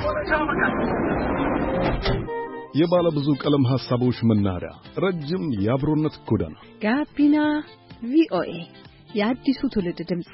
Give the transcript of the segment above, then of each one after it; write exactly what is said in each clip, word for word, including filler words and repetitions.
የባለ ብዙ ቀለም ሐሳቦች መናኸሪያ ረጅም የአብሮነት ጎዳና ጋቢና ቪኦኤ የአዲሱ ትውልድ ድምጽ።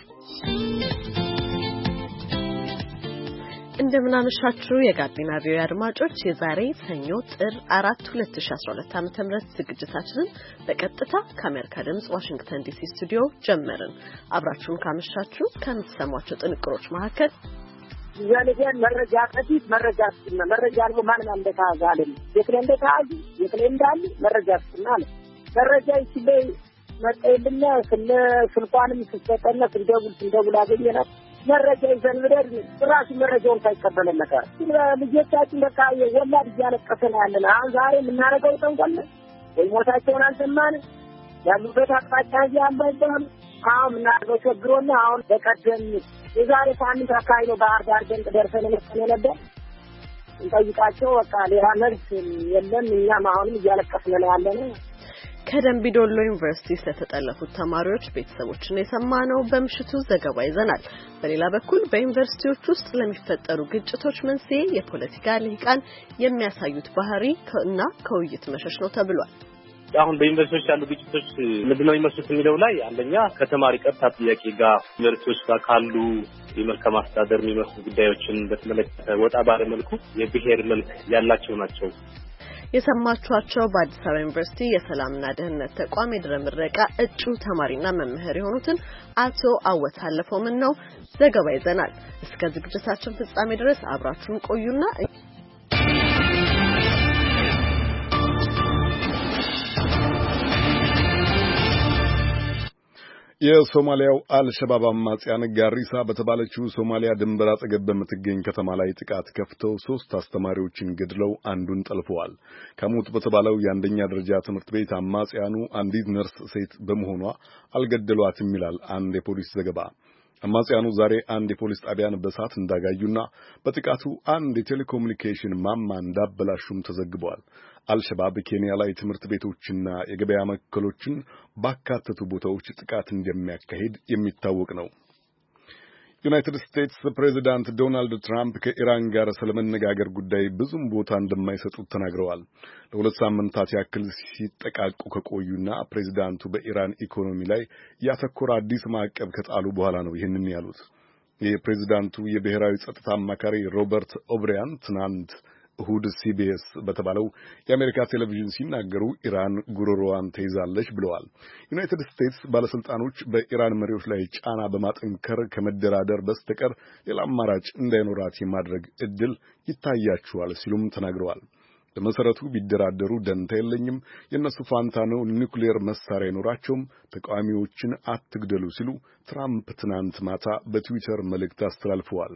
እንደምናመሻችሁ የጋቢና ቪኦኤ አድማጮች፣ የዛሬ ሰኞ ጥር አራት ሁለት ሺህ አስራ ሁለት ዓመተ ምህረት ዝግጅታችንን በቀጥታ ከአሜሪካ ድምጽ ዋሽንግተን ዲሲ ስቱዲዮ ጀመርን። አብራችሁን ካመሻችሁ ከምትሰሟቸው ጥንቅሮች መካከል ያለገን መረጃ ከፊት መረጃ ስና መረጃ ነው ማን ማን እንደታዛለ የክሌም እንደታዝ የክሌም እንዳለ መረጃ ስና መረጃ ይችላል መጣይልና ስለ ስልጣንም ተሰጠና እንደጉል እንደጉል አገኘና መረጃ ይዘን ወደር ራሱ መረጃውን ሳይቀበል ነበር ልጆቻችን በቃ የወላድ እያለቀሰን ያለና አሁን ዛሬ የምናረገው ተንቆል ወይ ሞታቸውን አልሰማን ያሉበት አቅጣጫ ያምባይባል አሁን እናደርገው ችግሩና አሁን በቀደም የዛሬ ሳምንት አካባቢ ነው ባህር ዳር ደንቅ ደርሰን መጥተን ነበር እንጠይቃቸው በቃ ሌላ መልስ የለም እኛም አሁንም እያለቀስን ነው ያለነው። ከደምቢ ዶሎ ዩኒቨርሲቲ ስለተጠለፉት ተማሪዎች ቤተሰቦችን የሰማነው በምሽቱ ዘገባ ይዘናል። በሌላ በኩል በዩኒቨርሲቲዎች ውስጥ ለሚፈጠሩ ግጭቶች መንስኤ የፖለቲካ ልሂቃን የሚያሳዩት ባህሪ እና ከውይይት መሸሽ ነው ተብሏል። አሁን በዩኒቨርሲቲዎች ያሉ ግጭቶች ምንድነው የሚመስሉት የሚለው ላይ አንደኛ ከተማሪ ቀጥታ ጥያቄ ጋር ዩኒቨርሲቲዎች ጋር ካሉ የመልካም አስተዳደር የሚመስሉ ጉዳዮችን በተመለከተ ወጣ ባለ መልኩ የብሔር መልክ ያላቸው ናቸው። የሰማችኋቸው በአዲስ አበባ ዩኒቨርሲቲ የሰላምና ደህንነት ተቋም የድህረ ምረቃ እጩ ተማሪና መምህር የሆኑትን አቶ አወት አለፈውምን ነው። ዘገባ ይዘናል። እስከ ዝግጅታችን ፍጻሜ ድረስ አብራችሁን ቆዩና የሶማሊያው አልሸባብ አማጽያን ጋሪሳ በተባለችው ሶማሊያ ድንበር አጠገብ በምትገኝ ከተማ ላይ ጥቃት ከፍተው ሶስት አስተማሪዎችን ገድለው አንዱን ጠልፈዋል። ከሞት በተባለው የአንደኛ ደረጃ ትምህርት ቤት አማጽያኑ አንዲት ነርስ ሴት በመሆኗ አልገደሏትም ይላል አንድ የፖሊስ ዘገባ። አማጽያኑ ዛሬ አንድ የፖሊስ ጣቢያን በእሳት እንዳጋዩና በጥቃቱ አንድ የቴሌኮሙኒኬሽን ማማ እንዳበላሹም ተዘግበዋል። አልሸባብ ኬንያ ላይ ትምህርት ቤቶችና የገበያ ማዕከሎችን ባካተቱ ቦታዎች ጥቃት እንደሚያካሂድ የሚታወቅ ነው። ዩናይትድ ስቴትስ ፕሬዚዳንት ዶናልድ ትራምፕ ከኢራን ጋር ስለመነጋገር ጉዳይ ብዙም ቦታ እንደማይሰጡት ተናግረዋል። ለሁለት ሳምንታት ያክል ሲጠቃቁ ከቆዩና ፕሬዚዳንቱ በኢራን ኢኮኖሚ ላይ ያተኮረ አዲስ ማዕቀብ ከጣሉ በኋላ ነው ይህንን ያሉት። የፕሬዚዳንቱ የብሔራዊ ጸጥታ አማካሪ ሮበርት ኦብሪያን ትናንት እሁድ ሲቢኤስ በተባለው የአሜሪካ ቴሌቪዥን ሲናገሩ ኢራን ጉሮሮዋን ተይዛለች ብለዋል። ዩናይትድ ስቴትስ ባለስልጣኖች በኢራን መሪዎች ላይ ጫና በማጠንከር ከመደራደር በስተቀር ሌላ አማራጭ እንዳይኖራት የማድረግ እድል ይታያቸዋል ሲሉም ተናግረዋል። በመሰረቱ ቢደራደሩ ደንታ የለኝም፣ የነሱ ፋንታ ነው፣ ኒውክሌር መሳሪያ አይኖራቸውም፣ ተቃዋሚዎችን አትግደሉ ሲሉ ትራምፕ ትናንት ማታ በትዊተር መልእክት አስተላልፈዋል።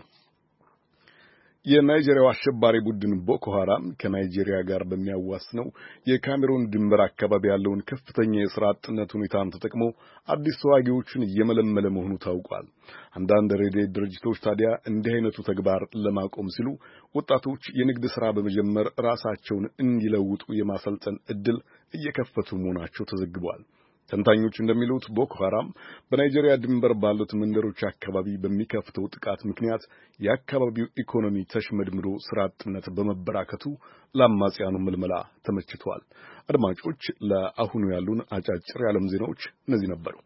የናይጄሪያው አሸባሪ ቡድን ቦኮ ሐራም ከናይጄሪያ ጋር በሚያዋስነው የካሜሩን ድንበር አካባቢ ያለውን ከፍተኛ የሥራ አጥነት ሁኔታን ተጠቅሞ አዲስ ተዋጊዎችን እየመለመለ መሆኑ ታውቋል። አንዳንድ ረድኤት ድርጅቶች ታዲያ እንዲህ አይነቱ ተግባር ለማቆም ሲሉ ወጣቶች የንግድ ሥራ በመጀመር ራሳቸውን እንዲለውጡ የማሰልጠን ዕድል እየከፈቱ መሆናቸው ተዘግቧል። ተንታኞች እንደሚሉት ቦኮ ሐራም በናይጄሪያ ድንበር ባሉት መንደሮች አካባቢ በሚከፍተው ጥቃት ምክንያት የአካባቢው ኢኮኖሚ ተሽመድምዶ ስራ አጥነት በመበራከቱ ለአማጽያኑ ምልመላ ተመችቷል። አድማጮች፣ ለአሁኑ ያሉን አጫጭር የዓለም ዜናዎች እነዚህ ነበሩ።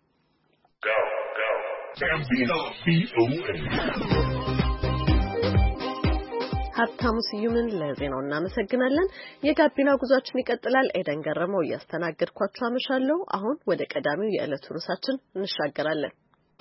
ሀብታሙ ስዩምን ለዜናው እናመሰግናለን። የጋቢና ጉዟችን ይቀጥላል። ኤደን ገረመው እያስተናገድኳችሁ አመሻለሁ። አሁን ወደ ቀዳሚው የዕለቱ ርዕሳችን እንሻገራለን።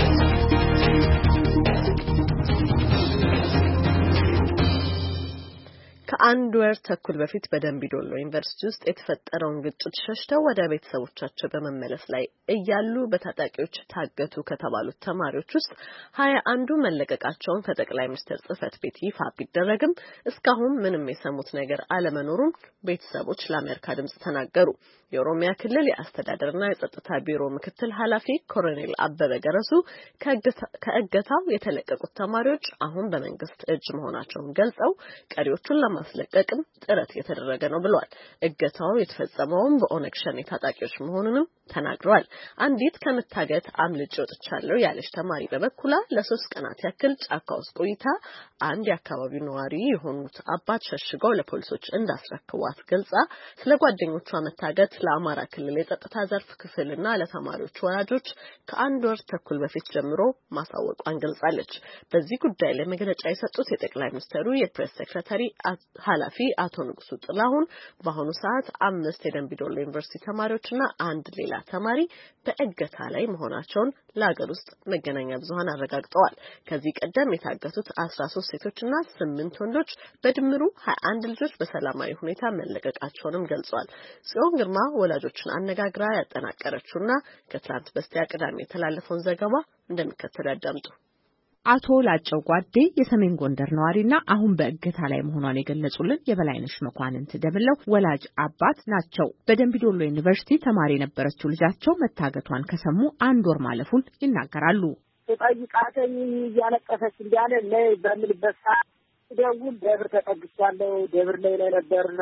ከአንድ ወር ተኩል በፊት በደምቢ ዶሎ ዩኒቨርሲቲ ውስጥ የተፈጠረውን ግጭት ሸሽተው ወደ ቤተሰቦቻቸው በመመለስ ላይ እያሉ በታጣቂዎች ታገቱ ከተባሉት ተማሪዎች ውስጥ ሀያ አንዱ መለቀቃቸውን ከጠቅላይ ሚኒስትር ጽሕፈት ቤት ይፋ ቢደረግም እስካሁን ምንም የሰሙት ነገር አለመኖሩን ቤተሰቦች ለአሜሪካ ድምጽ ተናገሩ። የኦሮሚያ ክልል የአስተዳደርና የጸጥታ ቢሮ ምክትል ኃላፊ ኮሎኔል አበበ ገረሱ ከእገታው የተለቀቁት ተማሪዎች አሁን በመንግስት እጅ መሆናቸውን ገልጸው ቀሪዎቹን ለማስለቀቅም ጥረት እየተደረገ ነው ብለዋል። እገታው የተፈጸመውም በኦነግ ሸኔ ታጣቂዎች መሆኑንም ተናግረዋል። አንዲት ከመታገት አምልጬ ወጥቻለሁ ያለች ተማሪ በበኩላ ለሶስት ቀናት ያክል ጫካ ውስጥ ቆይታ አንድ የአካባቢው ነዋሪ የሆኑት አባት ሸሽገው ለፖሊሶች እንዳስረክቧት ገልጻ ስለ ጓደኞቿ መታገት ለአማራ ክልል የጸጥታ ዘርፍ ክፍልና ለተማሪዎች ወላጆች ከአንድ ወር ተኩል በፊት ጀምሮ ማሳወቋን ገልጻለች። በዚህ ጉዳይ ላይ መግለጫ የሰጡት የጠቅላይ ሚኒስትሩ የፕሬስ ሴክሬታሪ ኃላፊ አቶ ንጉሱ ጥላሁን በአሁኑ ሰዓት አምስት የደንቢዶሎ ዩኒቨርሲቲ ተማሪዎችና አንድ ሌላ ተማሪ በእገታ ላይ መሆናቸውን ለሀገር ውስጥ መገናኛ ብዙሃን አረጋግጠዋል። ከዚህ ቀደም የታገቱት አስራ ሶስት ሴቶችና ስምንት ወንዶች በድምሩ ሀያ አንድ ልጆች በሰላማዊ ሁኔታ መለቀቃቸውንም ገልጿል። ጽዮን ግርማ ወላጆችን አነጋግራ ያጠናቀረችውና ከትላንት በስቲያ ቅዳሜ የተላለፈውን ዘገባ እንደሚከተለው ያዳምጡ። አቶ ላጨው ጓዴ የሰሜን ጎንደር ነዋሪና አሁን በእገታ ላይ መሆኗን የገለጹልን የበላይነሽ መኳንንት ደምለው ወላጅ አባት ናቸው። በደንቢዶሎ ዩኒቨርሲቲ ተማሪ የነበረችው ልጃቸው መታገቷን ከሰሙ አንድ ወር ማለፉን ይናገራሉ። ጠይቃተኝ እያለቀሰች እንዳለ ለይ በምልበት ሰዓት ደውል ደብር ተጠግቻለሁ፣ ደብር ላይ ላይ ነበርና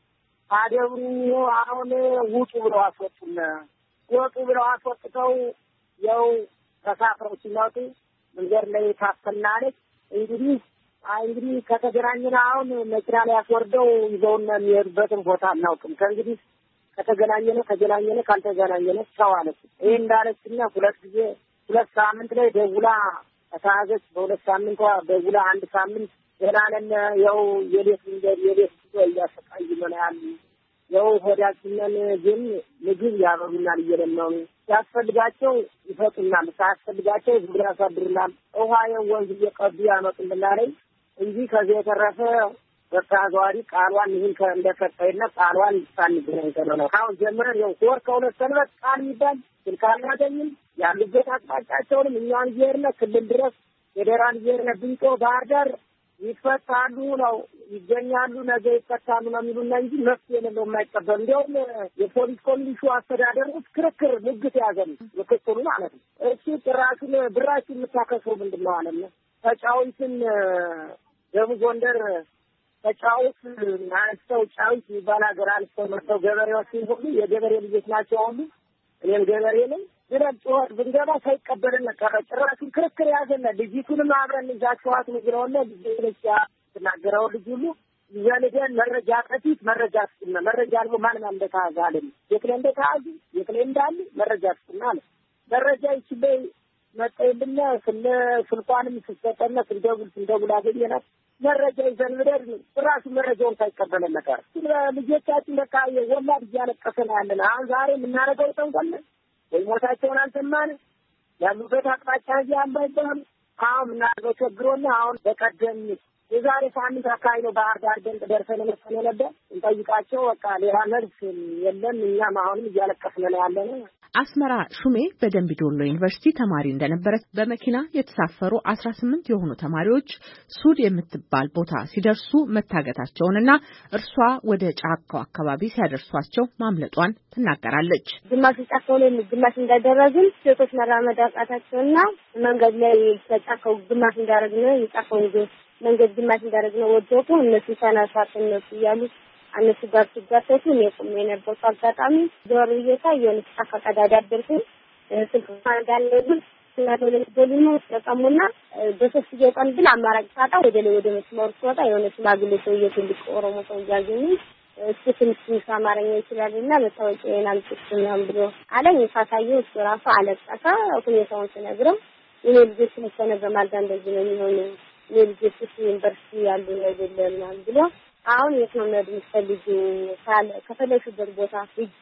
አደብሩ አሁን ውጡ ብለው አስወጡና ወጡ ብለው አስወጥተው ያው ተሳፍረው ሲመጡ መንገድ ላይ ታፈናለች። እንግዲህ እንግዲህ ከተገናኘን አሁን መኪና ላይ አስወርደው ይዘውና የሚሄዱበትን ቦታ አናውቅም። ከእንግዲህ ከተገናኘን ከተገናኘን ካልተገናኘን ቻው አለች። ይሄ እንዳለችና ሁለት ጊዜ ሁለት ሳምንት ላይ ደውላ ተሳዘች። በሁለት ሳምንቷ ደውላ አንድ ሳምንት ገናለን ያው የሌት መንገድ የሌት ጉዞ እያሰቃዩን ያሉ ያው ሆዳችንን ግን ምግብ ያበሉናል እየለመኑ ያስፈልጋቸው ይፈጡናል፣ ሳያስፈልጋቸው ዝም ያሳድሩናል። ውሃ የወንዝ እየቀዱ ያመጡልናል እንጂ ከዚህ የተረፈ በታዛዋሪ ቃሏን ይህን እንደፈጠይና ቃሏን ሳንገናኝ ተነው አሁን ጀምረን ያው ወር ከሁለት ሰንበት ቃል የሚባል ስልክ አናገኝም። ያሉበት አቅጣጫቸውንም እኛን እየሄድን ክልል ድረስ ፌዴራል እየሄድን ብንጮ ባህር ዳር ይፈታሉ ነው ይገኛሉ፣ ነገ ይፈታሉ ነው የሚሉና እንጂ መፍትሄ የሌለው የማይቀበል እንዲያውም የፖሊስ ኮሚሽኑ አስተዳደሮች ክርክር ሙግት ያዘሉ ምክትሉ ማለት ነው። እሱ ጭራሹን ብራችን የምታከሰው ምንድን ነው አለ ተጫዊትን ደቡብ ጎንደር ተጫዊት አንስተው ጫዊት የሚባል ሀገር አንስተው መጥተው ገበሬዎች ሁሉ የገበሬ ልጆች ናቸው ሁሉ እኔም ገበሬ ነኝ ብለን ጮኸት ብንገባ ሳይቀበልን ቀረ። ጭራሹን ክርክር ያዘና ልጅቱንም አብረን ይዛችኋት ንግረውና ልጅያ ተናገረው ልጅ ሁሉ ይዘልደን መረጃ ከፊት መረጃ ስጥና መረጃ አልቦ ማንም እንደታዛለን የክለ እንደታዙ የክለ እንዳለ መረጃ ስጥና መረጃ ይችላል መጣይልና ስለ ስልኳንም ሲሰጠና እንደውል እንደውል አገኘናት መረጃ ይዘን ምድር ጭራሹ መረጃውን ሳይቀበልን ቀረ። ልጆቻችን በቃ የወላድ እያለቀሰን ያለን አሁን ዛሬ የምናረገው ተንቀለ ወይ ሞታቸውን አንተማን ያሉበት አቅጣጫ ያምባይባል አሁን ምናረገው ቸግሮና አሁን በቀደም የዛሬ ሳምንት አካባቢ ነው ባህር ዳር ደንቅ ደርሰን መሰለ ነበር እንጠይቃቸው በቃ ሌላ መልስ የለም። እኛም አሁንም እያለቀስን ነው ያለነው። አስመራ ሹሜ በደንቢዶሎ ዩኒቨርሲቲ ተማሪ እንደነበረች በመኪና የተሳፈሩ አስራ ስምንት የሆኑ ተማሪዎች ሱድ የምትባል ቦታ ሲደርሱ መታገታቸውንና እርሷ ወደ ጫካው አካባቢ ሲያደርሷቸው ማምለጧን ትናገራለች። ግማሽ ጫካው ላይ ግማሽ እንዳደረግን ሴቶች መራመድ አቃታቸውና መንገድ ላይ ተጫካው ግማሽ እንዳደረግን የጫካው መንገድ ግማሽ እንዳደረግን ወደቁ። እነሱ ተናሳት እነሱ ያሉ አነሱ ጋር ሲጋተቱ የቆመ የነበረው አጋጣሚ ዞር ይየታ የሆነች ጫካ ቀዳዳ አደረኩ። ስልክ እንዳለኝ ስለሆነ ደልሞ ተቀሙና በሶስት ቀን ግን አማራጭ ሳጣ ወደ ላይ ወደ መስመር ሲወጣ የሆነ ሽማግሌ ሰው የትልቅ ኦሮሞ ሰው ያገኙ እሱ ትንሽ አማርኛ ይችላልና በታወቂያ አልጥፍም ብሎ አለኝ። ሳሳየው እሱ ራሱ አለቀሰ። ሁኔታውን ሲነግረው የኔ ልጅ ሲነገር ማለት እንደዚህ ነው የሚሆነው የልጅ ዩኒቨርሲቲ ያሉ አይደለም ብሎ አሁን የት ነው የምትፈልጉ ካለ ከፈለሹበት ቦታ እጄ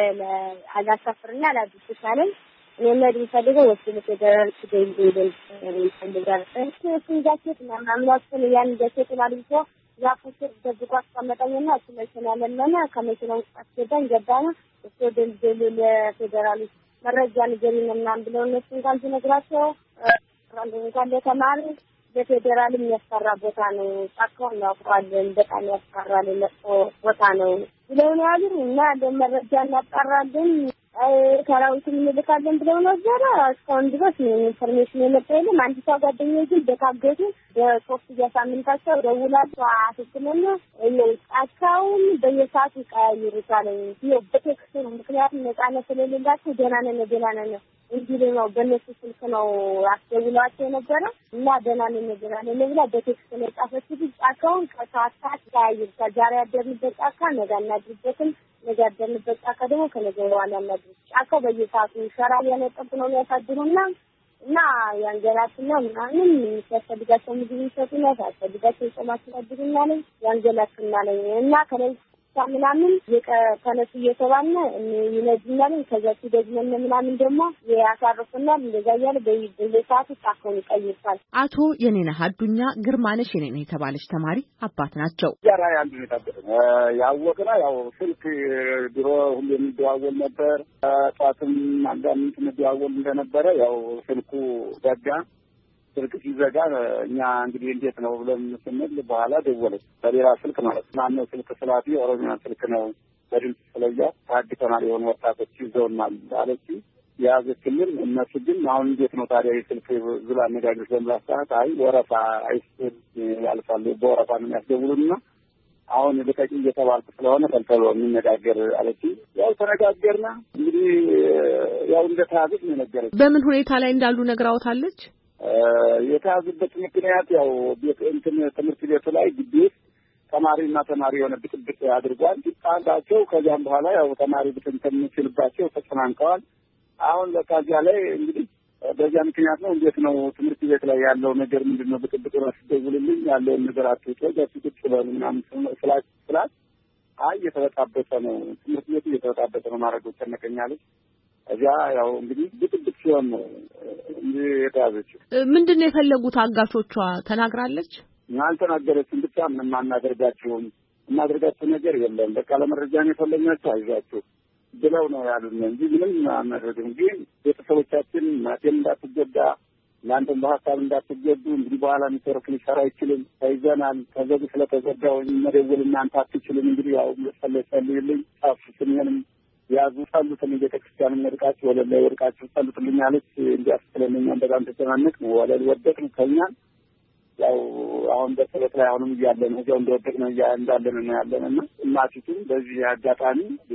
ለአጋሳፍርና ለአዲስ ሳለን እኔ መድን ፈልገው ወስደው ፌደራል ሲገኝ ይደል ይፈልጋል እሱ ጃኬት ማምላቱን ያን ጃኬት ማለት ነው ያፉት ደብቆ አስቀመጠኝና እሱ መሰላለና ከመኪናው አስገባኝ ገባና እሱ ደል ለፌደራል መረጃ ንገሪና ብለው እነሱ እንኳን ሲነግራቸው እንኳን ለተማሪ በፌደራል የሚያስፈራ ቦታ ነው፣ ጫካው ያውቃለን፣ በጣም ያስፈራል፣ ለቆ ቦታ ነው ብለው ነው ያሉን እና ለመረጃ እናጣራለን። ሰራዊቱን እንልካለን ብለው ነበር። እስካሁን ድረስ ኢንፎርሜሽን የመጣው አንድ ሰው ጓደኛዬ ግን በታገቱ በሶስት ሳምንታቸው ደውላቸው አትክመነ ጫካውን በየሰዓቱ ቀያይሩታል። ይኸው በቴክስት ነው። ምክንያቱም ነፃነት ስለሌላቸው ደህና ነን ደህና ነን እንዲሉ ነው። በእነሱ ስልክ ነው አስደውሏቸው የነበረ እና ደህና ነን ደህና ነን ብላ በቴክስት ነው ጻፈችው። ጫካውን ከሰዓት ሰዓት ቀያይሩታል። ዛሬ ያደርንበት ጫካ ነገ እናድርበትም ነገ ያደርንበት ጫካ ደግሞ ከነገ በኋላ እናድርግ። ጫካው በየሰዓቱ ሸራ ያነጠፉ ነው የሚያሳድሩና እና ያንገላትና ምናምን ሲያስፈልጋቸው ምግብ ይሰጡና ሲያስፈልጋቸው ጾማቸው ያድሩና ነው ያንገላትና ነው እና ከላይ ምናምን የቀተነሱ እየተባለ ይነጅናል። ከዛ ሲደግመን ምናምን ደግሞ ያሳርፉናል። እንደዛ ያለ በየሰዓቱ ጫካውን ይቀይራል። አቶ የኔነህ አዱኛ ግርማነሽ የኔነህ የተባለች ተማሪ አባት ናቸው። ያራ ያንዱ የታበረ ያወቅና ያው ስልክ ድሮ ሁሉ የሚደዋወል ነበር። ጧትም አንዳንድ የሚደዋወል እንደነበረ ያው ስልኩ ዘጋ። ስልክ ሲዘጋ እኛ እንግዲህ እንዴት ነው ብለን ስንል በኋላ ደወለች በሌላ ስልክ ማለት ነው። ማነው ስልክ ስላፊ ኦሮሚያ ስልክ ነው በድምጽ ስለያ ታዲያ ተማሪ የሆኑ ወጣቶች ይዘውናል አለች። ያዘችልን እነሱ ግን አሁን እንዴት ነው ታዲያ የስልክ ዝላ አነጋገር ለምላስታት አይ ወረፋ አይስል ያልፋሉ በወረፋ ነው የሚያስደውሉና አሁን ልቀቂ እየተባልኩ ስለሆነ ተልተሎ እንነጋገር አለች። ያው ተነጋገርና እንግዲህ ያው እንደታዘዝ ነው ነገረች። በምን ሁኔታ ላይ እንዳሉ ነግራውታለች? የታዘበት ምክንያት ያው እንትን ትምህርት ቤቱ ላይ ግቢ ተማሪና ተማሪ የሆነ ብጥብጥ አድርጓል። ጣንታቸው ከዛም በኋላ ያው ተማሪ ብትንተን የሚችልባቸው ተጨናንቀዋል። አሁን ለካዚያ ላይ እንግዲህ በዚያ ምክንያት ነው እንዴት ነው ትምህርት ቤት ላይ ያለው ነገር ምንድነው ብጥብጥ ነው ሲደውልልኝ ያለውን ነገር አትውጡ ጃስቲክ ጥበሉ ምናምን ስላት ስላት አይ የተበጣበጠ ነው ትምህርት ቤቱ የተበጣበጠ ነው ማረጋገጥ ተነቀኛለች። እዚያ ያው እንግዲህ ብጥብጥ ሲሆን ነው እንጂ የታዘችው። ምንድነው የፈለጉት አጋቾቿ ተናግራለች? አልተናገረችም። ብቻ ምንም አናደርጋችሁም እናደርጋችሁ ነገር የለም በቃ ለመረጃ ነው የፈለግናችሁ አይዟችሁ ብለው ነው ያሉን እንጂ ምንም አናደርግም። ግን ቤተሰቦቻችን ማቴም እንዳትጎዳ እናንተም በሀሳብ እንዳትጎዱ እንግዲህ በኋላ ሚተርክ ሊሰራ አይችልም ተይዘናል። ከዚህ ስለተዘጋው መደወል እናንተ አትችሉም እንግዲህ ያው መሰለኝ ጻፍ ስንንም ያዙ ጸሉትን ቤተክርስቲያን እንርቃችሁ ወለል ላይ ወርቃችሁ ጸሉትልኝ አለች። እንዲያስፈልኝ እንደዛም ተጨናነቅ ወለል ወደቅን ከኛን ያው አሁን በሰበት ላይ አሁንም ያለን እዛው እንደወደቅን እንዳለን ነው ያለንና እናቲቱም በዚህ አጋጣሚ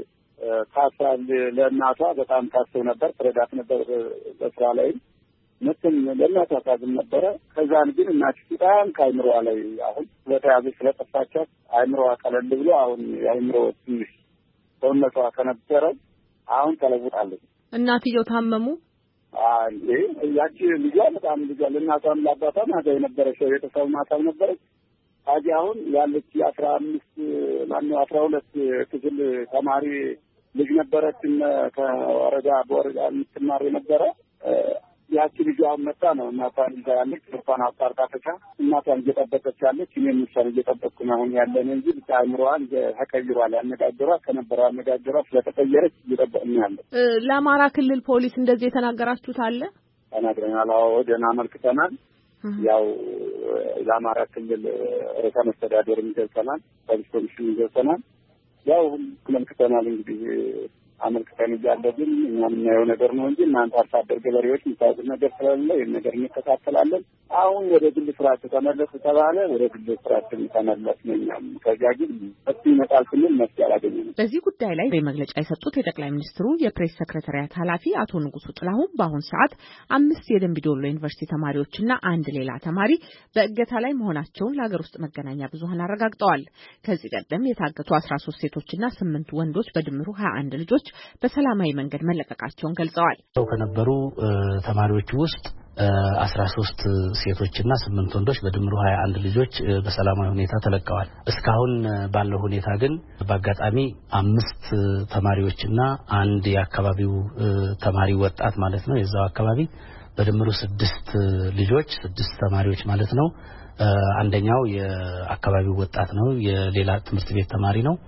ታሳል ለእናቷ በጣም ታስብ ነበር ፍረዳት ነበር በስራ ላይ ምንም ለእናቷ ታዝም ነበር። ከዛን ግን እናቲቱ በጣም ከአይምሮዋ ላይ አሁን ስለተያዘች ስለጠፋቻት አይምሮዋ ቀለል ብሎ አሁን አይምሮ ትንሽ ሰውነቷ ከነበረ አሁን ተለውጣለች። እናትየው ታመሙ። አይ ያቺ ልጇ በጣም ልጇ ለእናቷም ለአባቷም አዛ የነበረች ቤተሰብ ማታም ነበረች። ታዲያ አሁን ያለች አስራ አምስት ማነው አስራ ሁለት ክፍል ተማሪ ልጅ ነበረች ከወረዳ በወረዳ የምትማር የነበረ ያቺ ልጇ መጣ ነው እናቷን ይዛ ያለች እሷን አጣርታ ተካ እናቷን እየጠበቀች ያለች እኔም እሷን እየጠበቅኩ ነው አሁን ያለን እንጂ ታይምሮዋን ተቀይሯል። ያነጋገሯ ከነበረው አነጋገሯ ስለተቀየረች እየጠበቅን ያለ። ለአማራ ክልል ፖሊስ እንደዚህ የተናገራችሁት አለ? ተናግረናል። አዎ ደህና መልክተናል። ያው ለአማራ ክልል ርዕሰ መስተዳድር ገልጸናል። ፖሊስ ኮሚሽን ገልጸናል። ያው መልክተናል እንግዲህ አመልክተን እያለብን እኛ የምናየው ነገር ነው እንጂ እናንተ አርሶ አደር ገበሬዎች የምታውቁት ነገር ስለሌለ ይህን ነገር እንከታተላለን። አሁን ወደ ግል ስራቸው ተመለሱ ተባለ። ወደ ግል ስራቸው ተመለስን። እኛም ከዚያ ግን እሱ ይመጣል ስንል መፍትሄ አላገኘንም። በዚህ ጉዳይ ላይ በመግለጫ የሰጡት የጠቅላይ ሚኒስትሩ የፕሬስ ሰክሬታሪያት ኃላፊ አቶ ንጉሱ ጥላሁን በአሁን ሰዓት አምስት የደንቢ ዶሎ ዩኒቨርሲቲ ተማሪዎችና አንድ ሌላ ተማሪ በእገታ ላይ መሆናቸውን ለሀገር ውስጥ መገናኛ ብዙኃን አረጋግጠዋል። ከዚህ ቀደም የታገቱ አስራ ሶስት ሴቶችና ስምንት ወንዶች በድምሩ ሀያ አንድ ልጆች በሰላማዊ መንገድ መለቀቃቸውን ገልጸዋል። ከነበሩ ተማሪዎች ውስጥ አስራ ሶስት ሴቶችና ስምንት ወንዶች በድምሩ ሀያ አንድ ልጆች በሰላማዊ ሁኔታ ተለቀዋል። እስካሁን ባለው ሁኔታ ግን በአጋጣሚ አምስት ተማሪዎችና አንድ የአካባቢው ተማሪ ወጣት ማለት ነው የዛው አካባቢ በድምሩ ስድስት ልጆች ስድስት ተማሪዎች ማለት ነው። አንደኛው የአካባቢው ወጣት ነው የሌላ ትምህርት ቤት ተማሪ ነው።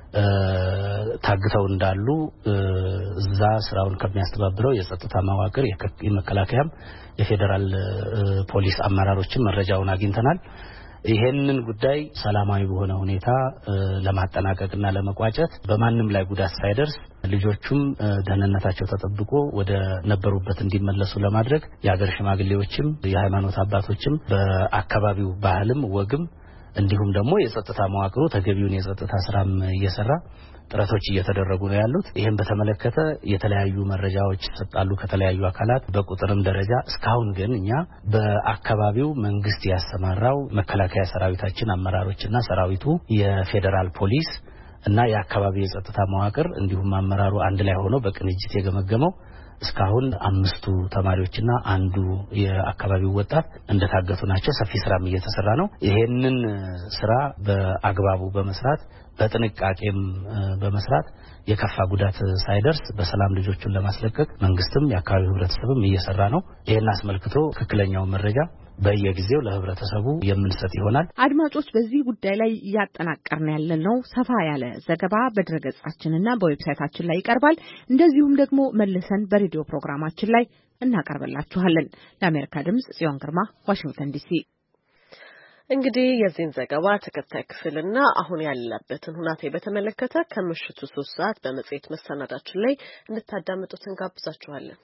ታግተው እንዳሉ እዛ ስራውን ከሚያስተባብረው የጸጥታ መዋቅር የመከላከያም የፌደራል ፖሊስ አመራሮችን መረጃውን አግኝተናል። ይሄንን ጉዳይ ሰላማዊ በሆነ ሁኔታ ለማጠናቀቅና ለመቋጨት በማንም ላይ ጉዳት ሳይደርስ ልጆቹም ደህንነታቸው ተጠብቆ ወደ ነበሩበት እንዲመለሱ ለማድረግ የሀገር ሽማግሌዎችም የሃይማኖት አባቶችም በአካባቢው ባህልም ወግም እንዲሁም ደግሞ የጸጥታ መዋቅሩ ተገቢውን የጸጥታ ስራም እየሰራ ጥረቶች እየተደረጉ ነው ያሉት። ይሄን በተመለከተ የተለያዩ መረጃዎች ተሰጣሉ ከተለያዩ አካላት በቁጥርም ደረጃ። እስካሁን ግን እኛ በአካባቢው መንግስት ያሰማራው መከላከያ ሰራዊታችን አመራሮችና ሰራዊቱ የፌደራል ፖሊስ እና የአካባቢው የጸጥታ መዋቅር እንዲሁም አመራሩ አንድ ላይ ሆኖ በቅንጅት የገመገመው እስካሁን አምስቱ ተማሪዎችና አንዱ የአካባቢው ወጣት እንደታገቱ ናቸው። ሰፊ ስራም እየተሰራ ነው። ይሄንን ስራ በአግባቡ በመስራት በጥንቃቄም በመስራት የከፋ ጉዳት ሳይደርስ በሰላም ልጆቹን ለማስለቀቅ መንግስትም የአካባቢው ህብረተሰብም እየሰራ ነው። ይሄን አስመልክቶ ትክክለኛው መረጃ በየጊዜው ለህብረተሰቡ የምንሰጥ ይሆናል። አድማጮች በዚህ ጉዳይ ላይ ያጠናቀርን ያለነው ሰፋ ያለ ዘገባ በድረገጻችንና በዌብሳይታችን ላይ ይቀርባል። እንደዚሁም ደግሞ መልሰን በሬዲዮ ፕሮግራማችን ላይ እናቀርብላችኋለን። ለአሜሪካ ድምጽ ጽዮን ግርማ ዋሽንግተን ዲሲ። እንግዲህ የዚህን ዘገባ ተከታይ ክፍልና አሁን ያለበትን ሁኔታ በተመለከተ ከምሽቱ ሶስት ሰዓት በመጽሔት መሰናዳችን ላይ እንድታዳምጡት እንጋብዛችኋለን።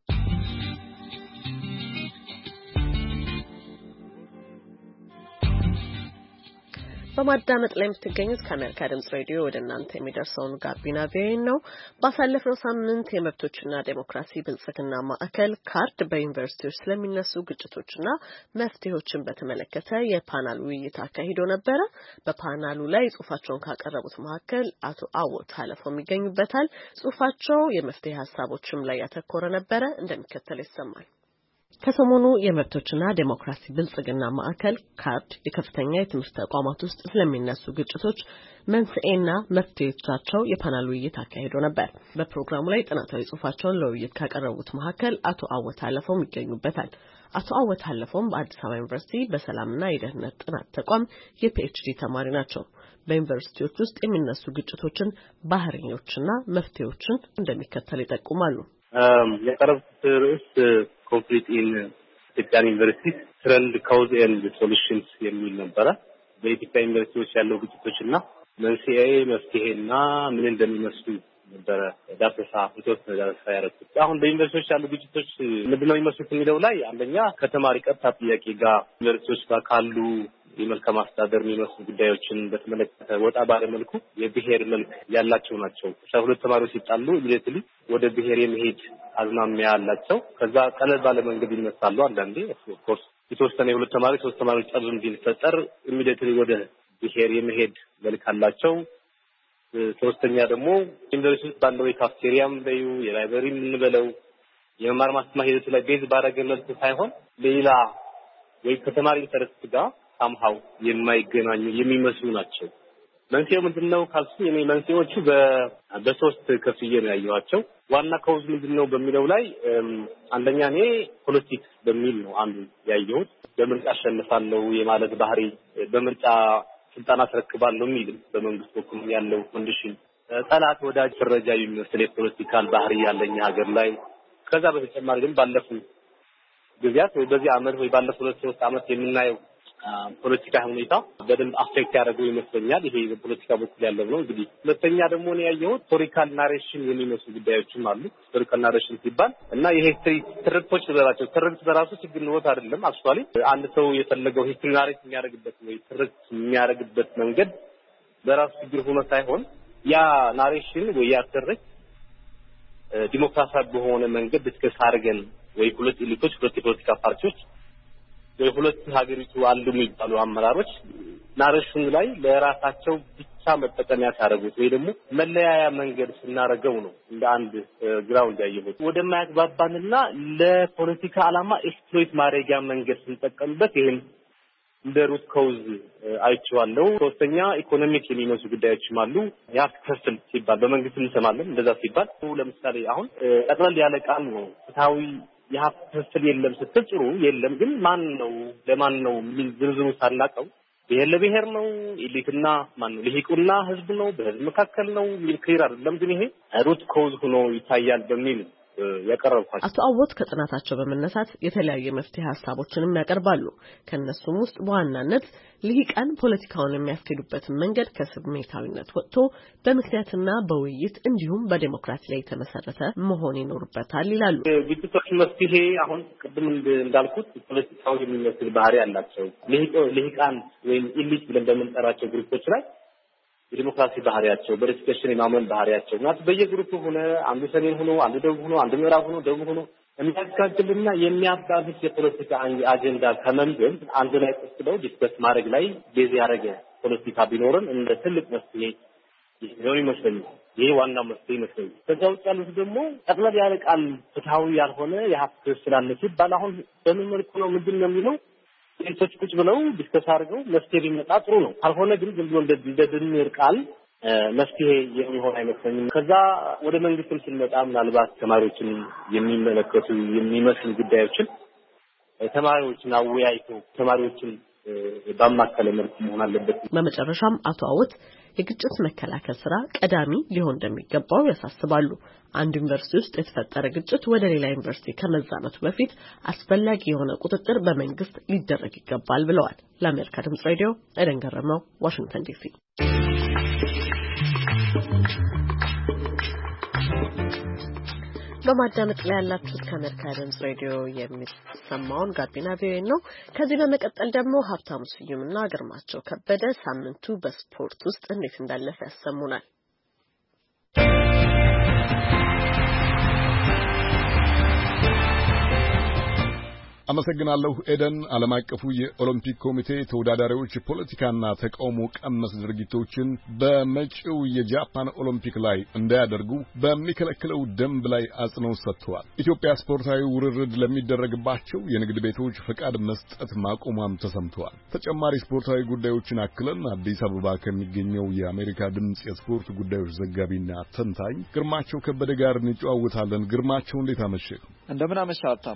በማዳመጥ ላይ የምትገኙት ከአሜሪካ ድምጽ ሬዲዮ ወደ እናንተ የሚደርሰውን ጋቢና ቪኦኤ ነው። ባሳለፍነው ሳምንት የመብቶችና ዴሞክራሲ ብልጽግና ማዕከል ካርድ በዩኒቨርሲቲዎች ስለሚነሱ ግጭቶችና መፍትሄዎችን በተመለከተ የፓናል ውይይት አካሂዶ ነበረ። በፓናሉ ላይ ጽሁፋቸውን ካቀረቡት መካከል አቶ አወት ሀለፎም ይገኙበታል። ጽሁፋቸው የመፍትሄ ሀሳቦችም ላይ ያተኮረ ነበረ። እንደሚከተለው ይሰማል። ከሰሞኑ የመብቶችና ዴሞክራሲ ብልጽግና ማዕከል ካርድ የከፍተኛ የትምህርት ተቋማት ውስጥ ስለሚነሱ ግጭቶች መንስኤና መፍትሄዎቻቸው የፓናል ውይይት አካሂዶ ነበር። በፕሮግራሙ ላይ ጥናታዊ ጽሁፋቸውን ለውይይት ካቀረቡት መካከል አቶ አወት ሀለፎም ይገኙበታል። አቶ አወት ሀለፎም በአዲስ አበባ ዩኒቨርሲቲ በሰላምና የደህንነት ጥናት ተቋም የፒኤችዲ ተማሪ ናቸው። በዩኒቨርሲቲዎች ውስጥ የሚነሱ ግጭቶችን ባህሪዎችና መፍትሄዎችን እንደሚከተል ይጠቁማሉ። የቀረቡት ርዕስ ኮንፍሊክት ኢን ኢትዮጵያን ዩኒቨርሲቲ ትሬንድ ካውዝ ኤንድ ሶሉሽንስ የሚል ነበረ። በኢትዮጵያ ዩኒቨርሲቲዎች ያለው ግጭቶችና መንስኤ መፍትሄና ምን እንደሚመስሉ ነበረ ዳሰሳ የተወሰነ ዳሰሳ ያደረኩት። አሁን በዩኒቨርሲቲዎች ያሉ ግጭቶች ምንድነው የሚመስሉት የሚለው ላይ አንደኛ ከተማሪ ቀጥታ ጥያቄ ጋር ዩኒቨርሲቲዎች ጋር ካሉ የመልካም አስተዳደር የሚመስሉ ጉዳዮችን በተመለከተ ወጣ ባለ መልኩ የብሔር መልክ ያላቸው ናቸው። ሁለት ተማሪዎች ሲጣሉ ኢሚዲየትሊ ወደ ብሔር የመሄድ አዝማሚያ ያላቸው፣ ከዛ ቀለል ባለ መንገድ ይነሳሉ። አንዳንዴ ኦፍ ኮርስ የተወሰነ የሁለት ተማሪ ሶስት ተማሪዎች ጠብ እንዲፈጠር ኢሚዲየትሊ ወደ ብሔር የመሄድ መልክ አላቸው። ሶስተኛ ደግሞ ዩኒቨርሲቲ ውስጥ ባለው የካፍቴሪያም በዩ የላይብረሪ የምንበለው የመማር ማስተማር ሂደቱ ላይ ቤዝ ባደረገ መልኩ ሳይሆን ሌላ ወይ ከተማሪ ኢንተረስት ጋር ሳምሃው የማይገናኙ የሚመስሉ ናቸው። መንስኤው ምንድነው ካልኩ እኔ መንስኤዎቹ በሶስት ከፍዬ ነው ያየኋቸው። ዋና ካውዝ ምንድነው በሚለው ላይ አንደኛ እኔ ፖለቲክስ በሚል ነው አንዱ ያየሁት። በምርጫ አሸንፋለሁ የማለት ባህሪ፣ በምርጫ ስልጣን አስረክባለሁ የሚል በመንግስት በኩል ያለው ኮንዲሽን፣ ጠላት ወዳጅ ፍረጃ የሚመስል የፖለቲካል ባህሪ ያለኝ ሀገር ላይ። ከዛ በተጨማሪ ግን ባለፉት ጊዜያት ወይ በዚህ አመት ወይ ባለፉት ሁለት ሶስት አመት የምናየው ፖለቲካ ሁኔታ በደንብ አፌክት ያደረገው ይመስለኛል። ይሄ በፖለቲካ በኩል ያለው ነው። እንግዲህ ሁለተኛ ደግሞ ነው ያየሁት ሂስቶሪካል ናሬሽን የሚመስሉ ጉዳዮችም አሉ። ሂስቶሪካል ናሬሽን ሲባል እና የሂስትሪ ትርክቶች በራቸው ትርክት በራሱ ችግር ነው አይደለም። አክቹአሊ አንድ ሰው የፈለገው ሂስትሪ ናሬት የሚያደርግበት ወይ ትርክት የሚያደርግበት መንገድ በራሱ ችግር ሆኖ ሳይሆን ያ ናሬሽን ወይ ያ ትርክት ዲሞክራሲያዊ በሆነ መንገድ ዲስከስ አድርገን ወይ ሁለት ኢሊቶች ሁለት የፖለቲካ ፓርቲዎች የሁለት ሀገሪቱ አሉ የሚባሉ አመራሮች ናሬሽኑ ላይ ለራሳቸው ብቻ መጠቀሚያ ያደርጉት ወይ ደግሞ መለያያ መንገድ ስናረገው ነው እንደ አንድ ግራውንድ ያየሁት። ወደማያግባባንና ለፖለቲካ ዓላማ ኤክስፕሎይት ማድረጊያ መንገድ ስንጠቀምበት ይሄን እንደ ሩት ኮዝ አይቼዋለሁ። ሶስተኛ ኢኮኖሚክ የሚመስሉ ጉዳዮችም አሉ። የሀብት ክፍፍል ሲባል በመንግስት እንሰማለን። እንደዛ ሲባል ለምሳሌ አሁን ጠቅለል ያለ ቃል ነው ፍትሃዊ የሀብት ክፍፍል የለም ስትል ጥሩ የለም፣ ግን ማን ነው ለማን ነው ምን ዝርዝሩ ሳናቀው ብሔር ለብሔር ነው ኢሊትና ማን ነው ልሂቁና ህዝብ ነው በህዝብ መካከል ነው ሚል ክሊር አይደለም። ግን ይሄ ሩት ኮዝ ሆኖ ይታያል በሚል ያቀረብኳቸው። አቶ አወት ከጥናታቸው በመነሳት የተለያዩ መፍትሄ ሐሳቦችንም ያቀርባሉ። ከነሱም ውስጥ በዋናነት ልሂቃን ፖለቲካውን የሚያስኬዱበትን መንገድ ከስሜታዊነት ወጥቶ በምክንያትና በውይይት እንዲሁም በዲሞክራሲ ላይ የተመሰረተ መሆን ይኖርበታል ይላሉ። ግጭቶች መፍትሄ አሁን ቅድም እንዳልኩት ፖለቲካው የሚመስል ባህሪ ያላቸው ልሂቃን ወይም ኢሊት ብለን በምንጠራቸው ግሩፖች ላይ የዲሞክራሲ ባህሪያቸው በዲስከሽን የማመን ባህሪያቸው ማለት በየግሩፑ ሆነ አንዱ ሰሜን ሆኖ አንዱ ደቡብ ሆኖ አንዱ ምዕራብ ሆኖ ደቡብ ሆኖ የሚያጋጭልና የሚያባብስ የፖለቲካ አጀንዳ ከመንገድ አንድ ላይ ተስለው ዲስከስ ማድረግ ላይ ቤዝ ያደረገ ፖለቲካ ቢኖርን እንደ ትልቅ መፍትሄ ነው ይመስለኛል። ይሄ ዋናው መፍትሄ ይመስለኛል። ከዛ ውጭ ያሉት ደግሞ ጠቅለል ያለ ቃል ፍትሃዊ ያልሆነ የሀብት ስላለ ሲባል አሁን በምን መልኩ ነው ምንድን ነው የሚለው ሴቶች ቁጭ ብለው ዲስከስ አድርገው መፍትሄ ቢመጣ ጥሩ ነው። ካልሆነ ግን ዝም ብሎ እንደ ድምር ቃል መፍትሄ የሚሆን አይመስለኝም። ከዛ ወደ መንግስትም ስንመጣ ምናልባት ተማሪዎችን የሚመለከቱ የሚመስሉ ጉዳዮችን ተማሪዎችን አወያይቶ ተማሪዎችን ባማከለ መልኩ መሆን አለበት። በመጨረሻም አቶ አወት የግጭት መከላከል ስራ ቀዳሚ ሊሆን እንደሚገባው ያሳስባሉ። አንድ ዩኒቨርሲቲ ውስጥ የተፈጠረ ግጭት ወደ ሌላ ዩኒቨርሲቲ ከመዛመቱ በፊት አስፈላጊ የሆነ ቁጥጥር በመንግስት ሊደረግ ይገባል ብለዋል። ለአሜሪካ ድምጽ ሬዲዮ ኤደን ገረመው፣ ዋሽንግተን ዲሲ። በማዳመጥ ላይ ያላችሁት ከአሜሪካ ድምጽ ሬዲዮ የሚሰማውን ጋቢና ቪኦኤ ነው። ከዚህ በመቀጠል ደግሞ ሀብታሙ ስዩምና ግርማቸው ከበደ ሳምንቱ በስፖርት ውስጥ እንዴት እንዳለፈ ያሰሙናል። አመሰግናለሁ ኤደን። ዓለም አቀፉ የኦሎምፒክ ኮሚቴ ተወዳዳሪዎች ፖለቲካና ተቃውሞ ቀመስ ድርጊቶችን በመጪው የጃፓን ኦሎምፒክ ላይ እንዳያደርጉ በሚከለክለው ደንብ ላይ አጽንኦት ሰጥተዋል። ኢትዮጵያ ስፖርታዊ ውርርድ ለሚደረግባቸው የንግድ ቤቶች ፈቃድ መስጠት ማቆሟም ተሰምተዋል። ተጨማሪ ስፖርታዊ ጉዳዮችን አክለን አዲስ አበባ ከሚገኘው የአሜሪካ ድምጽ የስፖርት ጉዳዮች ዘጋቢና ተንታኝ ግርማቸው ከበደ ጋር እንጨዋወታለን። ግርማቸው እንዴት አመሸህ? እንደምን አመሸህ ሀብታሙ?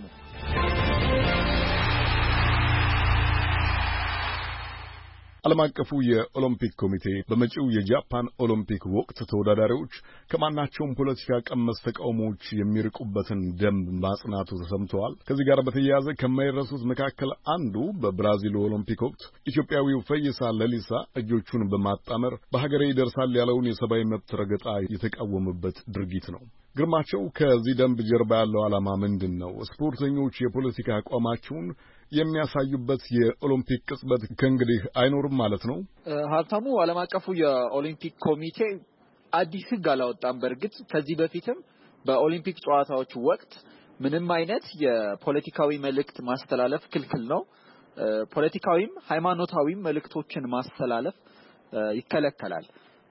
ዓለም አቀፉ የኦሎምፒክ ኮሚቴ በመጪው የጃፓን ኦሎምፒክ ወቅት ተወዳዳሪዎች ከማናቸውም ፖለቲካ ቀመስ ተቃውሞዎች የሚርቁበትን ደንብ ማጽናቱ ተሰምተዋል። ከዚህ ጋር በተያያዘ ከማይረሱት መካከል አንዱ በብራዚል ኦሎምፒክ ወቅት ኢትዮጵያዊው ፈይሳ ለሊሳ እጆቹን በማጣመር በሀገሬ ይደርሳል ያለውን የሰብአዊ መብት ረገጣ የተቃወመበት ድርጊት ነው። ግርማቸው፣ ከዚህ ደንብ ጀርባ ያለው ዓላማ ምንድን ነው? ስፖርተኞች የፖለቲካ አቋማቸውን የሚያሳዩበት የኦሎምፒክ ቅጽበት ከእንግዲህ አይኖርም ማለት ነው? ሀብታሙ፣ ዓለም አቀፉ የኦሊምፒክ ኮሚቴ አዲስ ሕግ አላወጣም። በእርግጥ ከዚህ በፊትም በኦሊምፒክ ጨዋታዎች ወቅት ምንም አይነት የፖለቲካዊ መልእክት ማስተላለፍ ክልክል ነው። ፖለቲካዊም ሃይማኖታዊም መልእክቶችን ማስተላለፍ ይከለከላል።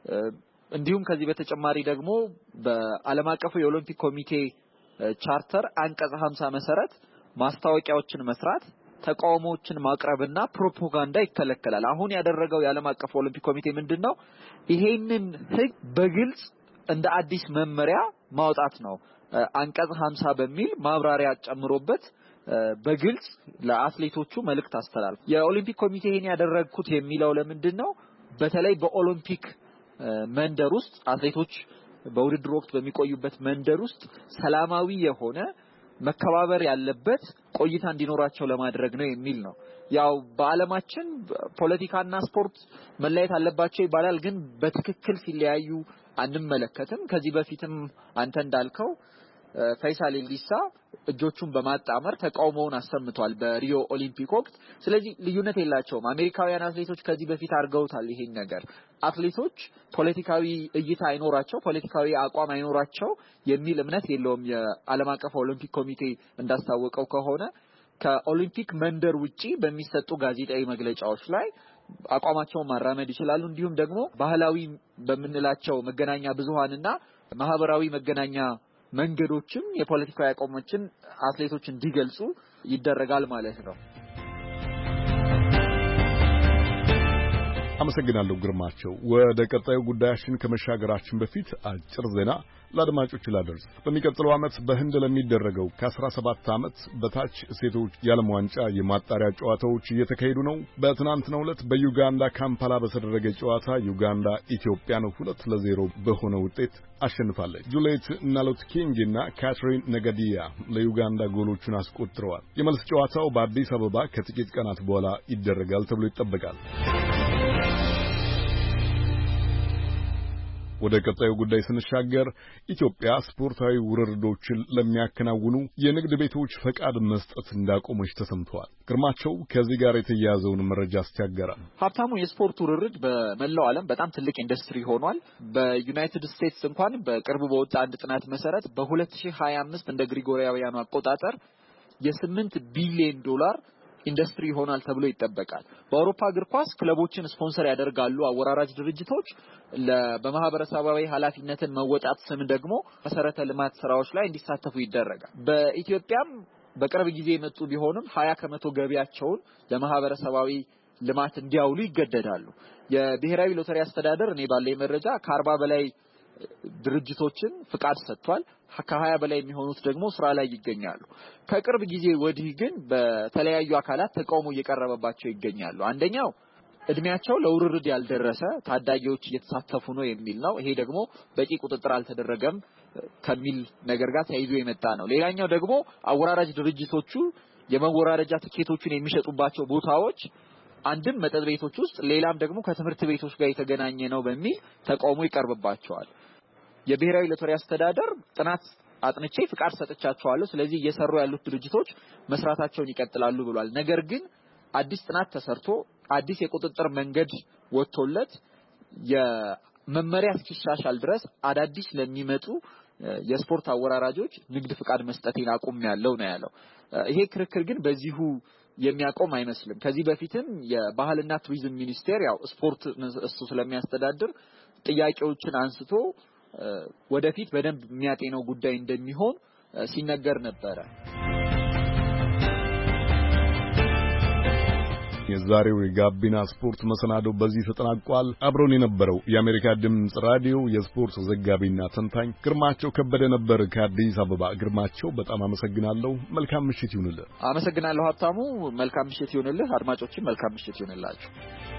እንዲሁም ከዚህ በተጨማሪ ደግሞ በዓለም አቀፉ የኦሊምፒክ ኮሚቴ ቻርተር አንቀጽ ሀምሳ መሰረት ማስታወቂያዎችን መስራት፣ ተቃውሞዎችን ማቅረብና ፕሮፓጋንዳ ይከለከላል። አሁን ያደረገው የዓለም አቀፉ ኦሊምፒክ ኮሚቴ ምንድነው? ይሄንን ህግ በግልጽ እንደ አዲስ መመሪያ ማውጣት ነው። አንቀጽ ሀምሳ በሚል ማብራሪያ ጨምሮበት በግልጽ ለአትሌቶቹ መልእክት አስተላልፏል። የኦሊምፒክ ኮሚቴ ይሄን ያደረግኩት የሚለው ለምንድነው? በተለይ በኦሊምፒክ መንደር ውስጥ አትሌቶች በውድድር ወቅት በሚቆዩበት መንደር ውስጥ ሰላማዊ የሆነ መከባበር ያለበት ቆይታ እንዲኖራቸው ለማድረግ ነው የሚል ነው። ያው በዓለማችን ፖለቲካና ስፖርት መለየት አለባቸው ይባላል፣ ግን በትክክል ሲለያዩ አንመለከትም። ከዚህ በፊትም አንተ እንዳልከው ፈይሳ ሌሊሳ እጆቹን በማጣመር ተቃውሞውን አሰምቷል በሪዮ ኦሊምፒክ ወቅት። ስለዚህ ልዩነት የላቸውም። አሜሪካውያን አትሌቶች ከዚህ በፊት አድርገውታል ይሄን ነገር። አትሌቶች ፖለቲካዊ እይታ አይኖራቸው፣ ፖለቲካዊ አቋም አይኖራቸው የሚል እምነት የለውም። የዓለም አቀፍ ኦሊምፒክ ኮሚቴ እንዳስታወቀው ከሆነ ከኦሊምፒክ መንደር ውጪ በሚሰጡ ጋዜጣዊ መግለጫዎች ላይ አቋማቸውን ማራመድ ይችላሉ። እንዲሁም ደግሞ ባህላዊ በመንላቸው መገናኛ ብዙሃንና ማህበራዊ መገናኛ መንገዶችም የፖለቲካዊ አቋሞችን አትሌቶች እንዲገልጹ ይደረጋል ማለት ነው። አመሰግናለሁ ግርማቸው። ወደ ቀጣዩ ጉዳያችን ከመሻገራችን በፊት አጭር ዜና ለአድማጮች ላደርስ። በሚቀጥለው ዓመት በህንድ ለሚደረገው ከአስራ ሰባት ዓመት በታች ሴቶች የዓለም ዋንጫ የማጣሪያ ጨዋታዎች እየተካሄዱ ነው። በትናንትናው ዕለት በዩጋንዳ ካምፓላ በተደረገ ጨዋታ ዩጋንዳ ኢትዮጵያን ሁለት ለዜሮ በሆነ ውጤት አሸንፋለች። ጁሌት ናሎት ኪንግ እና ካትሪን ነጋዲያ ለዩጋንዳ ጎሎቹን አስቆጥረዋል። የመልስ ጨዋታው በአዲስ አበባ ከጥቂት ቀናት በኋላ ይደረጋል ተብሎ ይጠበቃል። ወደ ቀጣዩ ጉዳይ ስንሻገር ኢትዮጵያ ስፖርታዊ ውርርዶችን ለሚያከናውኑ የንግድ ቤቶች ፈቃድ መስጠት እንዳቆመች ተሰምቷል። ግርማቸው ከዚህ ጋር የተያያዘውን መረጃ አስቻገራል። ሀብታሙ የስፖርት ውርርድ በመላው ዓለም በጣም ትልቅ ኢንዱስትሪ ሆኗል። በዩናይትድ ስቴትስ እንኳን በቅርቡ በወጣ አንድ ጥናት መሰረት በሁለት ሺህ ሀያ አምስት እንደ ግሪጎሪያውያኑ አቆጣጠር የስምንት ቢሊዮን ዶላር ኢንዱስትሪ ይሆናል ተብሎ ይጠበቃል። በአውሮፓ እግር ኳስ ክለቦችን ስፖንሰር ያደርጋሉ አወራራጅ ድርጅቶች። በማህበረሰባዊ ኃላፊነትን መወጣት ስም ደግሞ መሰረተ ልማት ስራዎች ላይ እንዲሳተፉ ይደረጋል። በኢትዮጵያም በቅርብ ጊዜ የመጡ ቢሆንም ሀያ ከመቶ ገቢያቸውን ለማህበረሰባዊ ልማት እንዲያውሉ ይገደዳሉ። የብሔራዊ ሎተሪ አስተዳደር እኔ ባለኝ መረጃ ከአርባ በላይ ድርጅቶችን ፍቃድ ሰጥቷል። ከሀያ በላይ የሚሆኑት ደግሞ ስራ ላይ ይገኛሉ። ከቅርብ ጊዜ ወዲህ ግን በተለያዩ አካላት ተቃውሞ እየቀረበባቸው ይገኛሉ። አንደኛው እድሜያቸው ለውርርድ ያልደረሰ ታዳጊዎች እየተሳተፉ ነው የሚል ነው። ይሄ ደግሞ በቂ ቁጥጥር አልተደረገም ከሚል ነገር ጋር ተያይዞ የመጣ ነው። ሌላኛው ደግሞ አወራራጅ ድርጅቶቹ የመወራረጃ ትኬቶችን የሚሸጡባቸው ቦታዎች አንድም መጠጥ ቤቶች ውስጥ ሌላም ደግሞ ከትምህርት ቤቶች ጋር የተገናኘ ነው በሚል ተቃውሞ ይቀርብባቸዋል። የብሔራዊ ሎተሪ አስተዳደር ጥናት አጥንቼ ፍቃድ ሰጥቻቸዋለሁ፣ ስለዚህ እየሰሩ ያሉት ድርጅቶች መስራታቸውን ይቀጥላሉ ብሏል። ነገር ግን አዲስ ጥናት ተሰርቶ አዲስ የቁጥጥር መንገድ ወጥቶለት የመመሪያ እስኪሻሻል ድረስ አዳዲስ ለሚመጡ የስፖርት አወራራጆች ንግድ ፍቃድ መስጠትን አቁም ያለው ነው ያለው። ይሄ ክርክር ግን በዚሁ የሚያቆም አይመስልም። ከዚህ በፊትም የባህልና ቱሪዝም ሚኒስቴር ያው ስፖርት እሱ ስለሚያስተዳድር ጥያቄዎችን አንስቶ ወደፊት በደንብ የሚያጤነው ጉዳይ እንደሚሆን ሲነገር ነበረ። የዛሬው የጋቢና ስፖርት መሰናዶ በዚህ ተጠናቋል። አብሮን የነበረው የአሜሪካ ድምጽ ራዲዮ የስፖርት ዘጋቢና ተንታኝ ግርማቸው ከበደ ነበር ከአዲስ አበባ። ግርማቸው በጣም አመሰግናለሁ። መልካም ምሽት ይሁንልህ። አመሰግናለሁ ሀብታሙ። መልካም ምሽት ይሁንልህ። አድማጮችም መልካም ምሽት ይሁንላችሁ።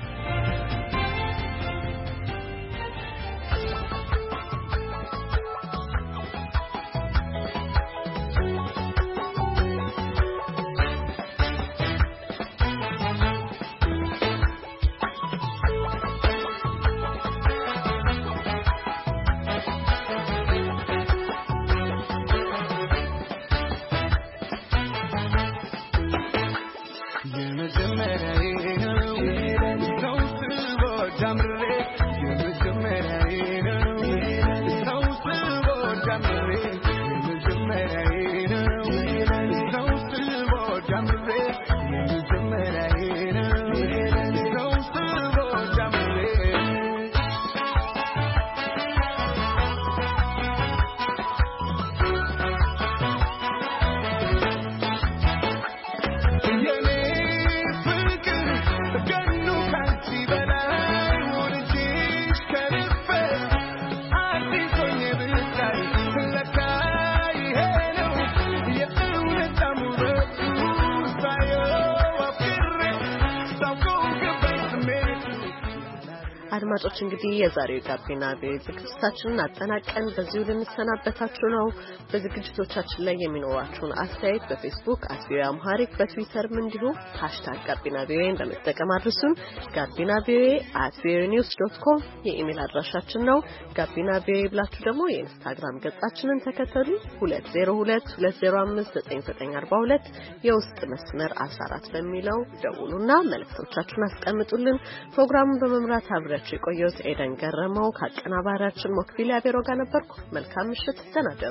አድማጮች እንግዲህ የዛሬው ጋቢና ዝግጅታችንን አጠናቀን በዚሁ ልንሰናበታችሁ ነው። በዝግጅቶቻችን ላይ የሚኖራችሁን አስተያየት በፌስቡክ አት ቪኦኤ አምሃሪክ በትዊተርም እንዲሁ ሃሽታግ ጋቢና ቪኦኤን በመጠቀም አድርሱን። ጋቢና ቪኦኤ አት ቪኦኤ ኒውስ ዶት ኮም የኢሜል አድራሻችን ነው። ጋቢና ቪኦኤ ብላችሁ ደግሞ የኢንስታግራም ገጻችንን ተከተሉ። ሁለት ዜሮ ሁለት ሁለት ዜሮ አምስት ዘጠኝ ዘጠኝ አርባ ሁለት የውስጥ መስመር አስራ አራት በሚለው ደውሉና መልእክቶቻችሁን አስቀምጡልን። ፕሮግራሙን በመምራት አብራችሁ የቆየሁት ኤደን ገረመው ከአቀናባሪያችን ሞክቢሊያ ቤሮ ጋር ነበርኩ። መልካም ምሽት። ተናደሩ።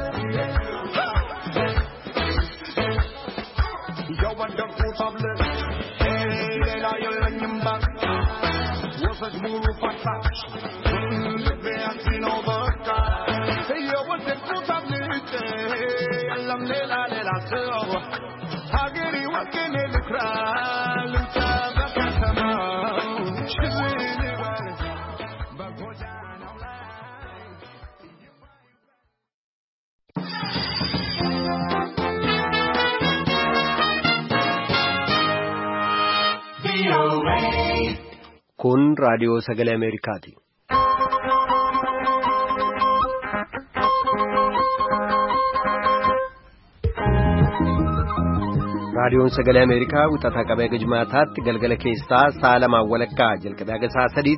Yo, I don't want to የለኝም ባካ ወሰጅ ሙሉ ፈታሽ ልቤ አንቺን ነው በቃ እየወደድኩት አብልጬ የለም ሌላ ሌላ ሰው ሀገሬ ወርቄኔ ልኩራ ልውጣ በከተማው ሽር ልበል በጎዳናው ላይ kun raadiyoo sagalee Ameerikaati. raadiyoon sagalee Ameerikaa wixataa qabee gajmaataatti galgala keessaa sa'a lamaan walakkaa jalqabee haga sa'a sadii